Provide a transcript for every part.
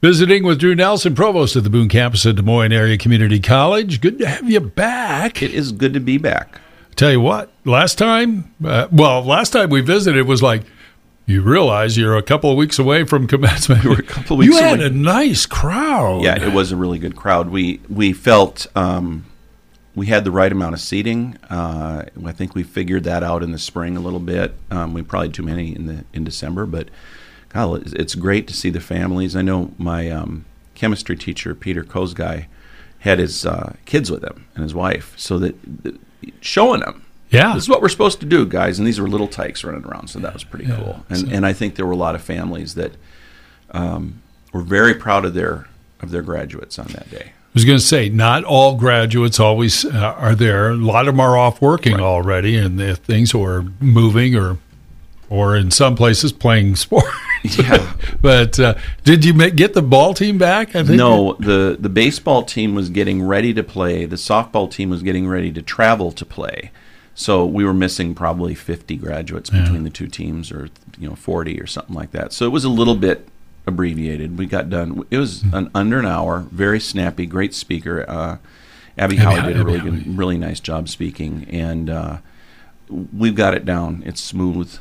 Visiting with Drew Nelson, Provost of the Boone campus at Des Moines Area Community College. Good to have you back. It is good to be back. Tell you what, last time we visited, it was like, you realize you're a couple of weeks away from commencement. We were a couple of weeks away. You had a nice crowd. Yeah, it was a really good crowd. We felt we had the right amount of seating. I think we figured that out in the spring a little bit. We probably had too many in December, but God, it's great to see the families. I know my chemistry teacher, Peter Kozgai, had his kids with him and his wife, so that showing them. Yeah, this is what we're supposed to do, guys. And these were little tykes running around, so that was pretty cool. And I think there were a lot of families that were very proud of their graduates on that day. I was going to say, not all graduates always are there. A lot of them are off working already, and if things are moving or in some places playing sports. Yeah. But did you get the ball team back? I think no, the baseball team was getting ready to play. The softball team was getting ready to travel to play. So we were missing probably 50 graduates between the two teams, or 40 or something like that. So it was a little bit abbreviated. We got done. It was under an hour. Very snappy. Great speaker. Abby Howard did a really nice job speaking, and we've got it down. It's smooth.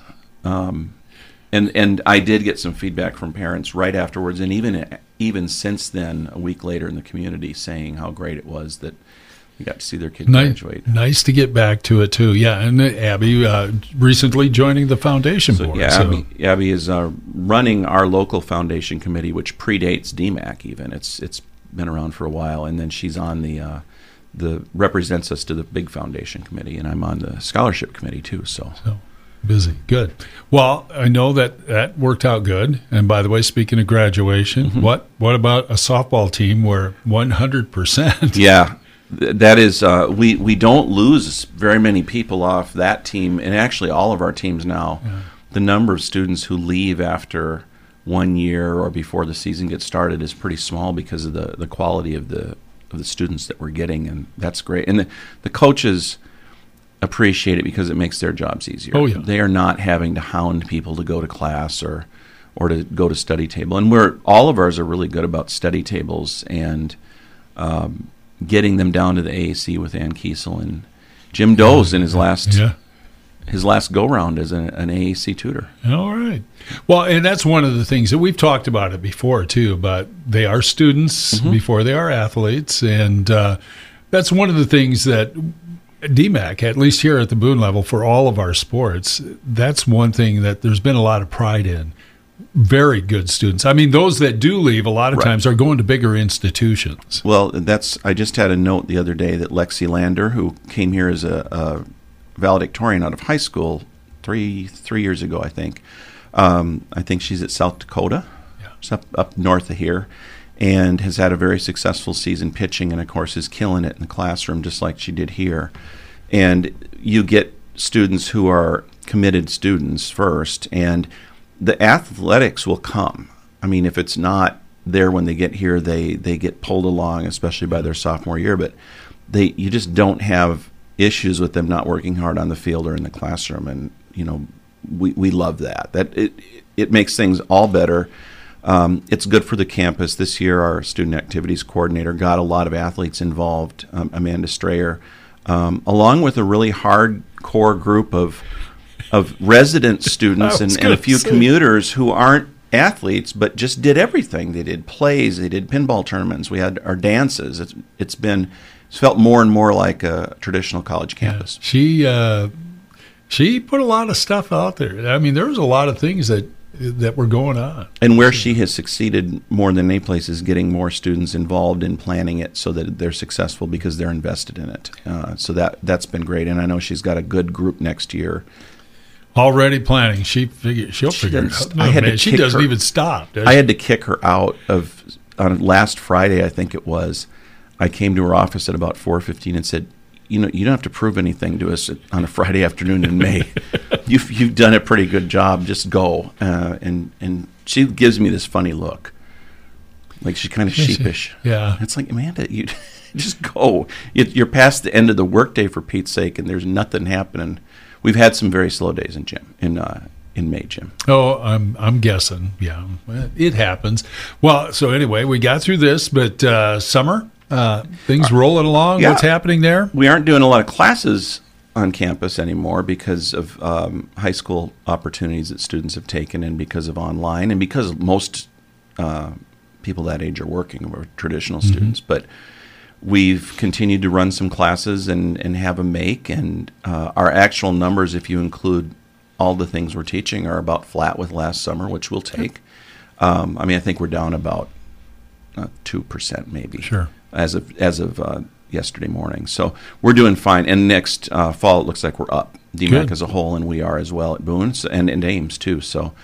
And I did get some feedback from parents right afterwards, and even since then, a week later in the community, saying how great it was that we got to see their kid graduate. Nice to get back to it too. Yeah, and Abby recently joining the foundation board. Yeah, Abby is running our local foundation committee, which predates DMAC. Even it's been around for a while, and then she's on the represents us to the big foundation committee, and I'm on the scholarship committee too. So busy. Good. Well, I know that worked out good. And by the way, speaking of graduation, what about a softball team where 100%? Yeah. That is, we don't lose very many people off that team, and actually all of our teams now. Yeah. The number of students who leave after 1 year or before the season gets started is pretty small because of the quality of the students that we're getting, and that's great. And the coaches appreciate it because it makes their jobs easier. Oh, yeah. They are not having to hound people to go to class or to go to study table, and all of ours are really good about study tables and getting them down to the AAC with Ann Kiesel and Jim Doe's in his last go-round as an AAC tutor. All right. Well, and that's one of the things that we've talked about it before, too, but they are students before they are athletes, and that's one of the things that DMAC, at least here at the Boone level, for all of our sports, that's one thing that there's been a lot of pride in. Very good students. I mean, those that do leave a lot of times are going to bigger institutions. Well, I just had a note the other day that Lexi Lander, who came here as a valedictorian out of high school three years ago, I think she's at South Dakota, up north of here, and has had a very successful season pitching, and of course is killing it in the classroom just like she did here. And you get students who are committed students first, and the athletics will come. I mean, if it's not there when they get here, they get pulled along, especially by their sophomore year. But you just don't have issues with them not working hard on the field or in the classroom, and we love that. It makes things all better. It's good for the campus. This year, our student activities coordinator got a lot of athletes involved, Amanda Strayer, along with a really hardcore group of resident students and a few commuters who aren't athletes but just did everything. They did plays, they did pinball tournaments, we had our dances. It's felt more and more like a traditional college campus. Yeah. She put a lot of stuff out there. I mean, there was a lot of things that were going on. And where she has succeeded more than any place is getting more students involved in planning it so that they're successful because they're invested in it. So that's been great. And I know she's got a good group next year. Already planning. She'll figure it out. She doesn't even stop. I had to kick her out on last Friday, I think it was. I came to her office at about 4:15 and said, you don't have to prove anything to us on a Friday afternoon in May. You've done a pretty good job. Just go. And she gives me this funny look. Like she's kind of sheepish. Yeah. It's like, Amanda, you just go. You're past the end of the workday, for Pete's sake, and there's nothing happening. We've had some very slow days in in May, Jim. Oh, I'm guessing. Yeah, it happens. Well, so anyway, we got through this, but summer, things rolling along. Yeah. What's happening there? We aren't doing a lot of classes on campus anymore because of high school opportunities that students have taken, and because of online, and because most people that age are working, or traditional students. But we've continued to run some classes and have them make, and our actual numbers, if you include all the things we're teaching, are about flat with last summer, which we'll take. I think we're down about 2% maybe. Sure. As of yesterday morning. So we're doing fine. And next fall, it looks like we're up. DMAC Good. as a whole, and we are as well at Boone and Ames too. So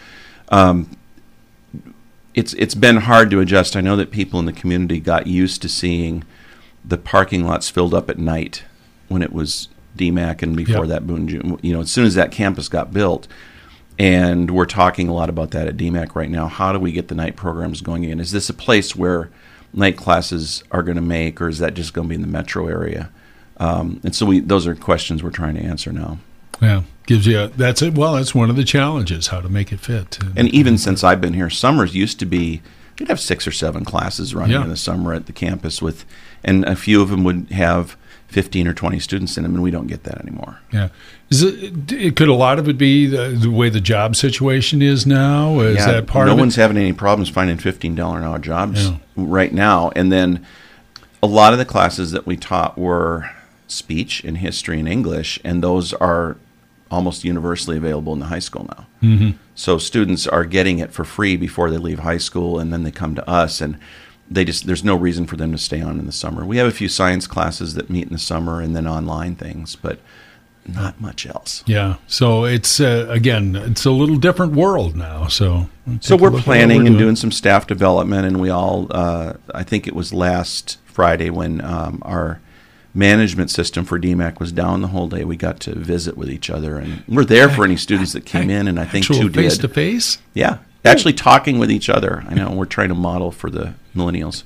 it's been hard to adjust. I know that people in the community got used to seeing the parking lots filled up at night when it was DMAC and before that Boone. As soon as that campus got built, and we're talking a lot about that at DMAC right now. How do we get the night programs going again? Is this a place where night classes are going to make, or is that just going to be in the metro area? And so those are questions we're trying to answer now. Yeah, gives you that's it. Well, that's one of the challenges, how to make it fit. And even since I've been here, summers used to be, we'd have 6 or 7 classes running in the summer at the campus and a few of them would have 15 or 20 students in them, and we don't get that anymore. Yeah. Could a lot of it be the way the job situation is now? Is that part of it? No one's having any problems finding $15 an hour jobs right now. And then a lot of the classes that we taught were speech and history and English, and those are almost universally available in the high school now. Mm-hmm. So students are getting it for free before they leave high school, and then they come to us, and there's no reason for them to stay on in the summer. We have a few science classes that meet in the summer, and then online things, but not much else. Yeah. So it's again, it's a little different world now. So we're planning and doing some staff development, and we all I think it was last Friday when our management system for DMAC was down the whole day. We got to visit with each other, and we're there for any students that came in, and I think 2 did. Face to face? Yeah. Actually talking with each other. I know we're trying to model for the millennials.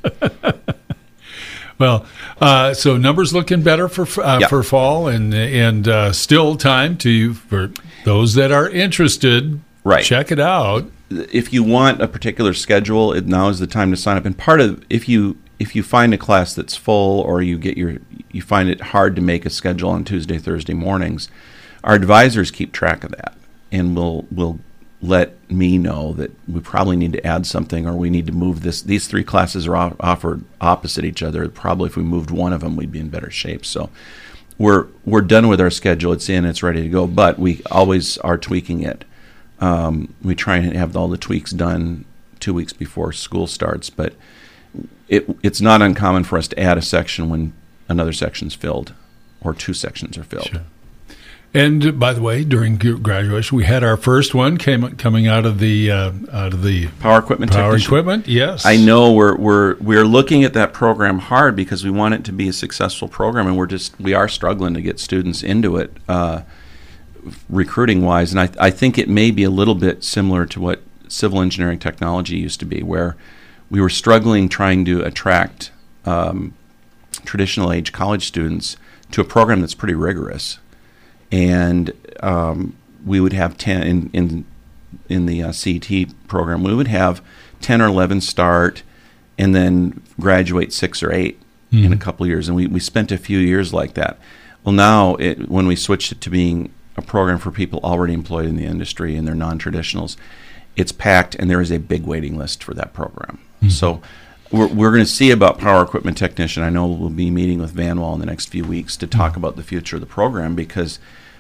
Well, so numbers looking better for fall, and still time for those that are interested. Right. Check it out. If you want a particular schedule, now is the time to sign up. And part of if you find a class that's full, or you find it hard to make a schedule on Tuesday, Thursday mornings, our advisors keep track of that, and we'll let me know that we probably need to add something, or we need to move this. These 3 classes are offered opposite each other. Probably if we moved one of them, we'd be in better shape. So we're done with our schedule. It's in, it's ready to go, but we always are tweaking it. We try and have all the tweaks done 2 weeks before school starts, but it's not uncommon for us to add a section when another section's filled, or 2 sections are filled. Sure. And by the way, during graduation, we had our first one coming out of the power equipment technician. Equipment, yes. I know we're looking at that program hard because we want it to be a successful program, and we are struggling to get students into it, recruiting wise. And I think it may be a little bit similar to what civil engineering technology used to be, where we were struggling trying to attract traditional age college students to a program that's pretty rigorous. And we would have 10 in the CET program. We would have 10 or 11 start, and then graduate 6 or 8 in a couple of years. And we spent a few years like that. Well, now when we switched it to being a program for people already employed in the industry and they're non-traditionals, it's packed, and there is a big waiting list for that program. Mm-hmm. So we're going to see about power equipment technician. I know we'll be meeting with Vanwall in the next few weeks to talk about the future of the program, because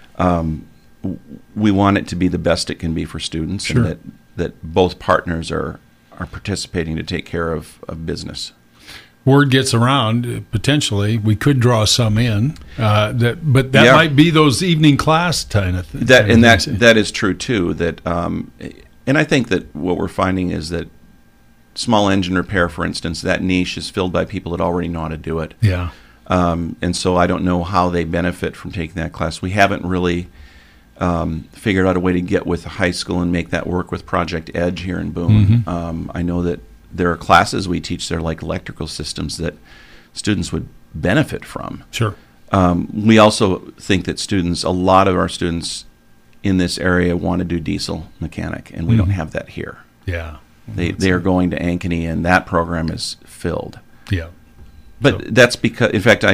we want it to be the best it can be for students, sure. and that both partners are participating to take care of business. Word gets around, potentially we could draw some in, but that might be those evening class kind of thing. That is true too. That and I think that what we're finding is that small engine repair, for instance, that niche is filled by people that already know how to do it. Yeah. And so I don't know how they benefit from taking that class. We haven't really figured out a way to get with the high school and make that work with Project Edge here in Boone. Mm-hmm. I know that there are classes we teach there, like electrical systems, that students would benefit from. Sure. We also think that a lot of our students in this area want to do diesel mechanic, and we don't have that here. Yeah. They are going to Ankeny, and that program is filled. Yeah. But that's because, in fact,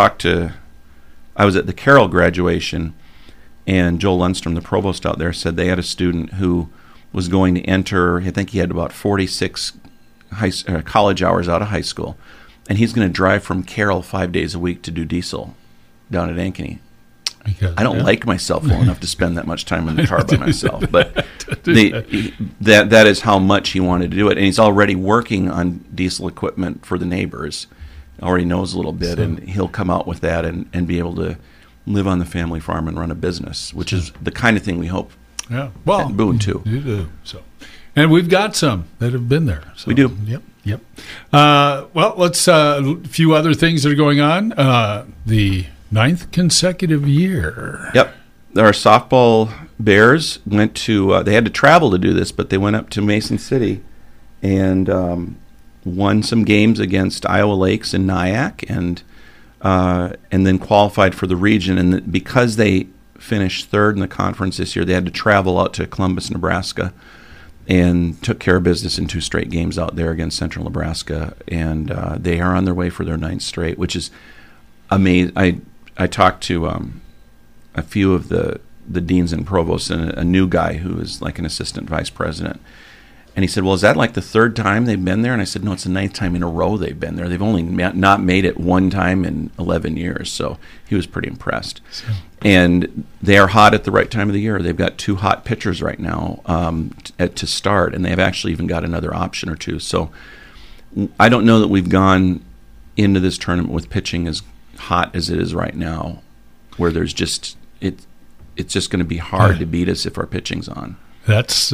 I was at the Carroll graduation, and Joel Lundstrom, the provost out there, said they had a student who was going to enter, I think he had about 46 college hours out of high school, and he's going to drive from Carroll 5 days a week to do diesel down at Ankeny. Because, I don't like myself well enough to spend that much time in the car by myself, but that is how much he wanted to do it. And he's already working on diesel equipment for the neighbors. Already knows a little bit, and he'll come out with that and be able to live on the family farm and run a business, which is the kind of thing we hope at Boone too. You do. So, and we've got some that have been there. So, we do. Yep. Well, let's a few other things that are going on. The 9th consecutive year. Yep. Our softball Bears went to, they had to travel to do this, but they went up to Mason City and won some games against Iowa Lakes and Nyack, and then qualified for the region. And because they finished third in the conference this year, they had to travel out to Columbus, Nebraska, and took care of business in 2 straight games out there against Central Nebraska. And they are on their way for their 9th straight, which is amazing. I talked to a few of the deans and provosts, and a new guy who is like an assistant vice president. And he said, well, is that like the 3rd time they've been there? And I said, no, it's the 9th time in a row they've been there. They've only not made it one time in 11 years. So he was pretty impressed. And they are hot at the right time of the year. They've got 2 hot pitchers right now to start, and they've actually even got another option or 2. So I don't know that we've gone into this tournament with pitching as hot as it is right now, where there's just it's just going to be hard to beat us if our pitching's on. That's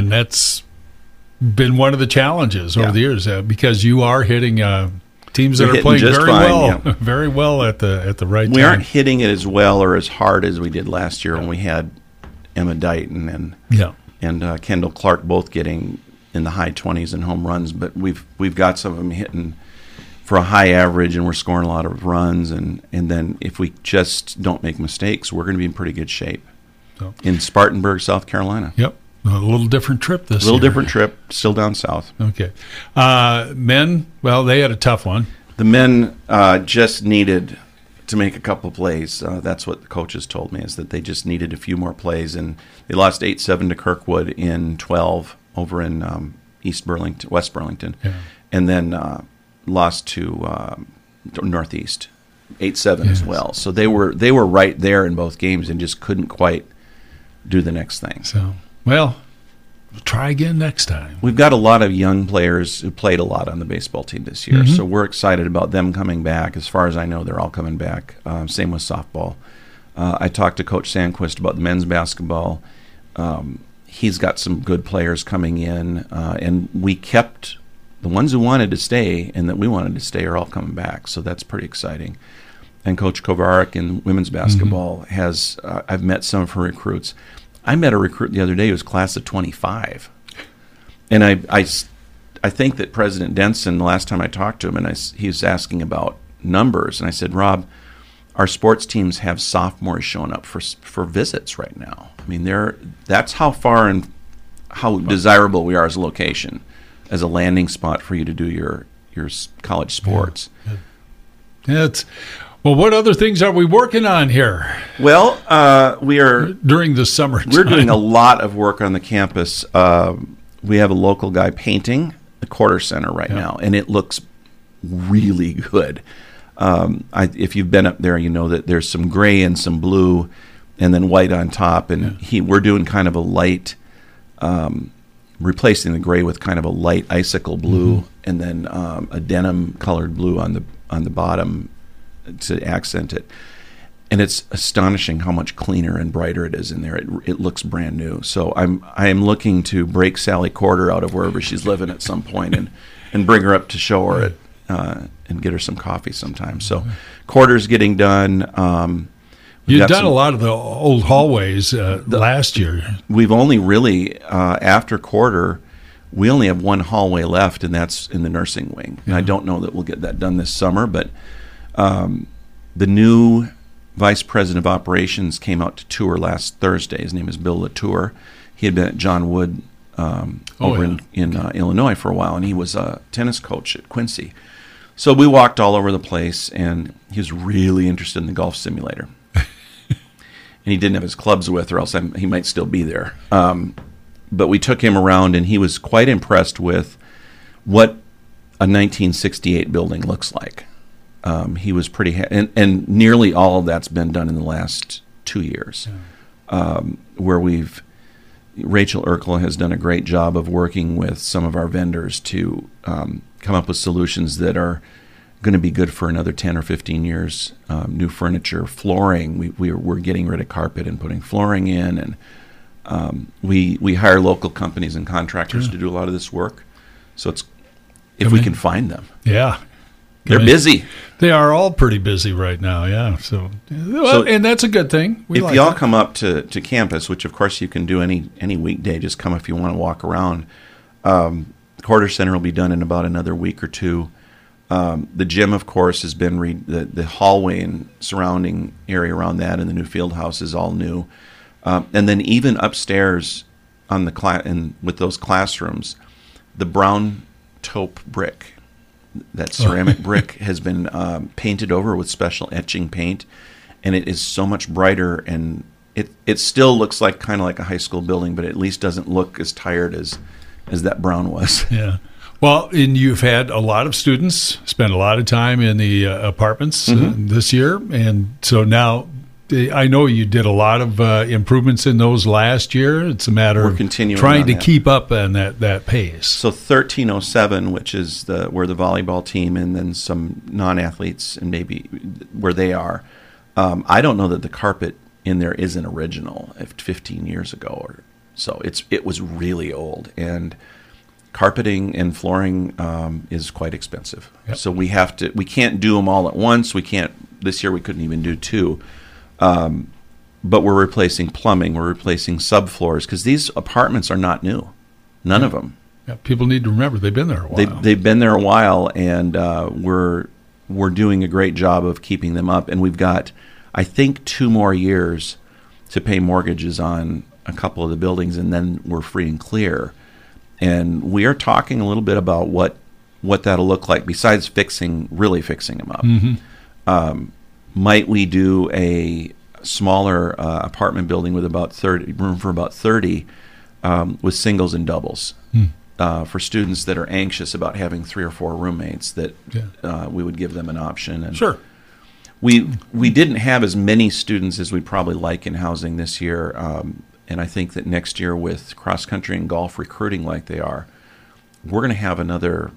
been one of the challenges over the years, because you are hitting teams that are playing very well at the right time. We aren't hitting it as well or as hard as we did last year when we had Emma Dighton and Kendall Clark both getting in the high 20s in home runs, but we've got some of them hitting for a high average, and we're scoring a lot of runs, and then if we just don't make mistakes, we're going to be in pretty good shape. In Spartanburg, South Carolina. Yep. A little different trip this year. A little different trip, still down south. Okay. Men, well, they had a tough one. The men just needed to make a couple plays. That's what the coaches told me, is that they just needed a few more plays, and they lost 8-7 to Kirkwood in 12 over in West Burlington, and then lost to Northeast 8-7 as well. So they were right there in both games and just couldn't quite do the next thing. So, well, we'll try again next time. We've got a lot of young players who played a lot on the baseball team this year, so we're excited about them coming back. As far as I know, they're all coming back. Same with softball. I talked to Coach Sandquist about the men's basketball. He's got some good players coming in, and we kept the ones who wanted to stay and that we wanted to stay are all coming back, so that's pretty exciting. And Coach Kovarik in women's basketball has, I've met some of her recruits. I met a recruit the other day who was class of 25. And I think that President Denson, the last time I talked to him, and he was asking about numbers, and I said, Rob, our sports teams have sophomores showing up for visits right now. I mean, that's how far and how desirable we are as a location, as a landing spot for you to do your college sports. Well, what other things are we working on here? Well, we are during the summer. We're doing a lot of work on the campus. We have a local guy painting the Quarter Center right now, and it looks really good. If you've been up there, you know that there's some gray and some blue, and then white on top. And we're doing kind of a light, replacing the gray with kind of a light icicle blue, and then a denim colored blue on the bottom to accent it. And it's astonishing how much cleaner and brighter it is in there. It looks brand new. So I am looking to break Sally Quarter out of wherever she's living at some point and bring her up to show her it and get her some coffee sometime. So Quarter's getting done. You've done a lot of the old hallways last year. We've only really, after Quarter, we only have one hallway left, and that's in the nursing wing. And I don't know that we'll get that done this summer, but the new vice president of operations came out to tour last Thursday. His name is Bill Latour. He had been at John Wood over in Illinois for a while, and he was a tennis coach at Quincy. So we walked all over the place, and he was really interested in the golf simulator. And he didn't have his clubs with, or else he might still be there. But we took him around, and he was quite impressed with what a 1968 building looks like. He was pretty, and nearly all of that's been done in the last 2 years, where Rachel Urkel has done a great job of working with some of our vendors to come up with solutions that are going to be good for another 10 or 15 years. New furniture, flooring. We're getting rid of carpet and putting flooring in, and we hire local companies and contractors to do a lot of this work. So it's if we can find them. Yeah. They're busy. They are all pretty busy right now, yeah. So and that's a good thing. If y'all come up to campus, which of course you can do any weekday, just come if you want to walk around. Quarter Center will be done in about another week or two. The gym, of course, has been the hallway and surrounding area around that, and the new field house is all new. And then even upstairs on the with those classrooms, the brown taupe brick. That ceramic brick has been painted over with special etching paint, and it is so much brighter, and it still looks like kind of like a high school building, but at least doesn't look as tired as that brown was. Yeah. Well, and you've had a lot of students spend a lot of time in the apartments this year, and so now I know you did a lot of improvements in those last year. It's a matter of trying to keep up on that pace. So 1307, which is where the volleyball team and then some non-athletes and maybe where they are. I don't know that the carpet in there isn't original 15 years ago or so. It was really old, and carpeting and flooring is quite expensive. Yep. So we can't do them all at once. This year we couldn't even do two. But we're replacing plumbing, we're replacing subfloors, because these apartments are not new. None of them. Yeah, people need to remember they've been there a while. They've been there a while, and we're doing a great job of keeping them up. And we've got, I think, 2 more years to pay mortgages on a couple of the buildings, and then we're free and clear. And we are talking a little bit about what that'll look like besides really fixing them up. Mm-hmm. Might we do a smaller apartment building with room for about 30 with singles and doubles for students that are anxious about having 3 or 4 roommates, that we would give them an option. And sure. We didn't have as many students as we'd probably like in housing this year, and I think that next year with cross country and golf recruiting like they are, we're going to have another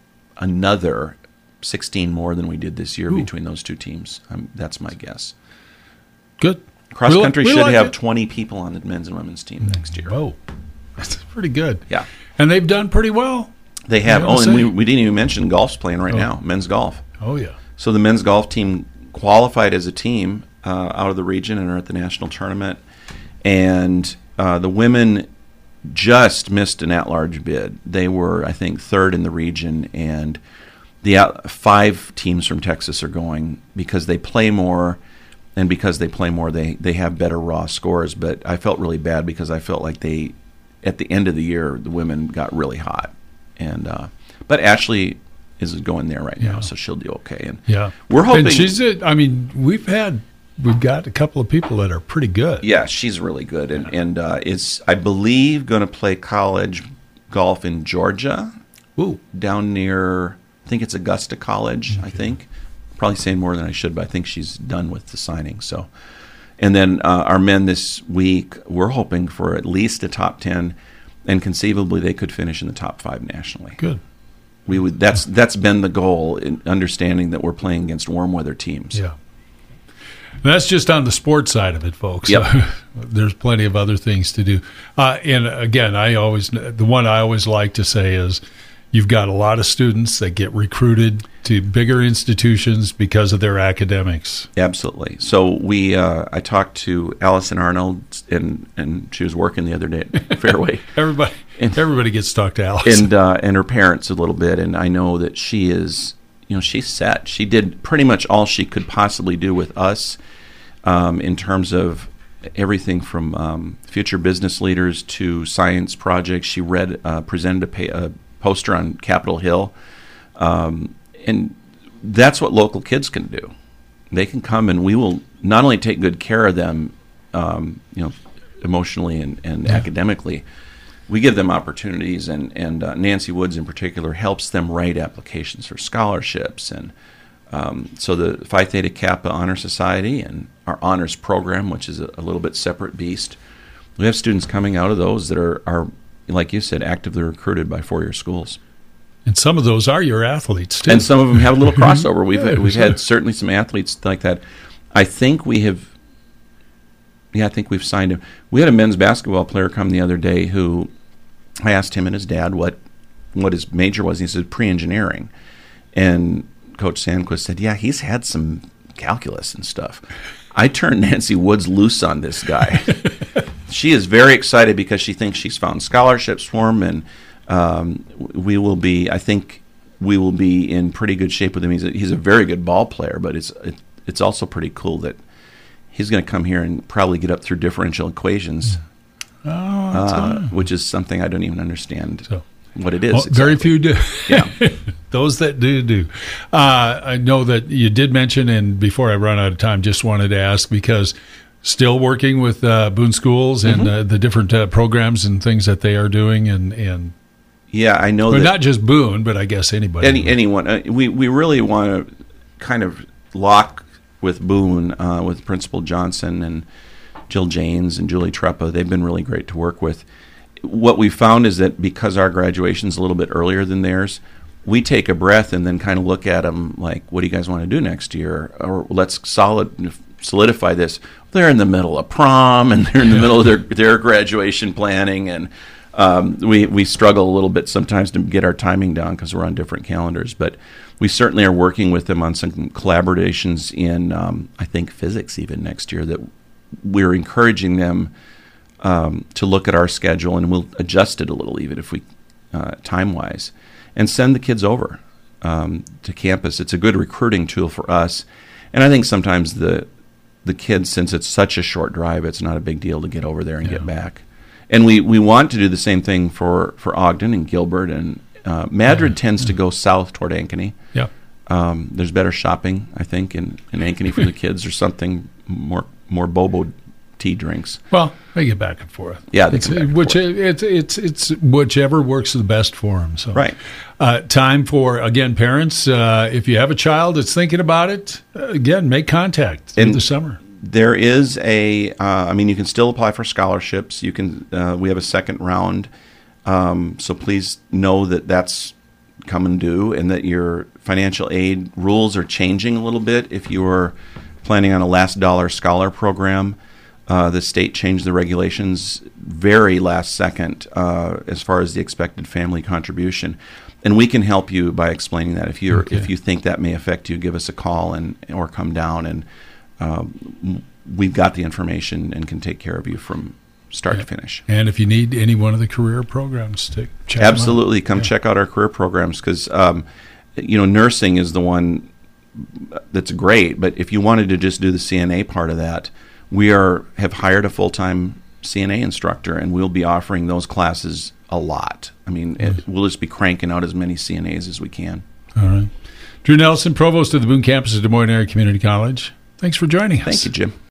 16 more than we did this year between those two teams. That's my guess. Good. Cross country should have 20 people on the men's and women's team next year. Oh, that's pretty good. Yeah. And they've done pretty well. They have. And we didn't even mention golf's playing right now, men's golf. Oh, yeah. So the men's golf team qualified as a team out of the region and are at the national tournament. And the women just missed an at-large bid. They were, I think, 3rd in the region, and the 5 teams from Texas are going because they play more, and because they play more, they have better raw scores. But I felt really bad because I felt like at the end of the year, the women got really hot. And but Ashley is going there right now, so she'll do okay. And we're hoping. And we've got a couple of people that are pretty good. Yeah, she's really good, and is, I believe, going to play college golf in Georgia. Ooh. Down near, I think it's Augusta College. Okay. I think, probably saying more than I should, but I think she's done with the signing. So, and then our men this week, we're hoping for at least a top 10, and conceivably they could finish in the top 5 nationally. Good. That's been the goal, in understanding that we're playing against warm weather teams. Yeah. That's just on the sports side of it, folks. Yep. There's plenty of other things to do. And again, the one I always like to say is, you've got a lot of students that get recruited to bigger institutions because of their academics. Absolutely. So I talked to Allison Arnold, and she was working the other day at Fairway. Everybody gets talked to Allison. And her parents a little bit, and I know that she's set. She did pretty much all she could possibly do with us. in terms of everything from future business leaders to science projects. She presented a poster on Capitol Hill, and that's what local kids can do. They can come, and we will not only take good care of them, emotionally and academically. We give them opportunities, and Nancy Woods in particular helps them write applications for scholarships. And so the Phi Theta Kappa Honor Society and our honors program, which is a little bit separate beast, we have students coming out of those that are, like you said, actively recruited by four-year schools. And some of those are your athletes, too. And some of them have a little crossover. We've had certainly some athletes like that. I think we've signed him. We had a men's basketball player come the other day who I asked him and his dad what his major was. He said pre-engineering. And Coach Sandquist said, yeah, he's had some calculus and stuff. I turned Nancy Woods loose on this guy. She is very excited because she thinks she's found scholarships for him, and I think we will be in pretty good shape with him. He's a very good ball player, but it's also pretty cool that he's going to come here and probably get up through differential equations, which is something I don't even understand what it is. Well, exactly. Very few do. Yeah. Those that do. I know that you did mention, and before I run out of time, just wanted to ask, because still working with Boone Schools and the different programs and things that they are doing, and yeah, I know that not just Boone, but I guess anybody. Anyone. We really want to kind of lock with Boone, with Principal Johnson and Jill Janes and Julie Treppa. They've been really great to work with. What we found is that because our graduation's a little bit earlier than theirs, we take a breath and then kind of look at them like, what do you guys want to do next year? Or let's solidify this. They're in the middle of prom, and they're in the middle of their graduation planning, and we struggle a little bit sometimes to get our timing down because we're on different calendars. But we certainly are working with them on some collaborations in, I think, physics even next year, that we're encouraging them to look at our schedule, and we'll adjust it a little even if we time-wise, and send the kids over to campus. It's a good recruiting tool for us, and I think sometimes the kids, since it's such a short drive, it's not a big deal to get over there and get back. And we want to do the same thing for Ogden and Gilbert, and Madrid tends to go south toward Ankeny. Yeah. There's better shopping, I think, in Ankeny for the kids, or something more bobo tea drinks. Well, they get back and forth. Yeah, it's whichever works the best for them. So, right. Time for, again, parents. If you have a child that's thinking about it, again, make contact through the summer. There is you can still apply for scholarships. You can. We have a second round, so please know that that's coming due, and that your financial aid rules are changing a little bit. If you are planning on a last dollar scholar program, the state changed the regulations very last second as far as the expected family contribution, and we can help you by explaining that. If you think that may affect you, give us a call or come down, and we've got the information and can take care of you from start to finish. And if you need any one of the career programs, to check absolutely them out. Check out our career programs, because nursing is the one that's great. But if you wanted to just do the CNA part of that, we have hired a full-time CNA instructor, and we'll be offering those classes a lot. I mean, we'll just be cranking out as many CNAs as we can. All right. Drew Nelson, Provost of the Boone campus of Des Moines Area Community College. Thanks for joining us. Thank you, Jim.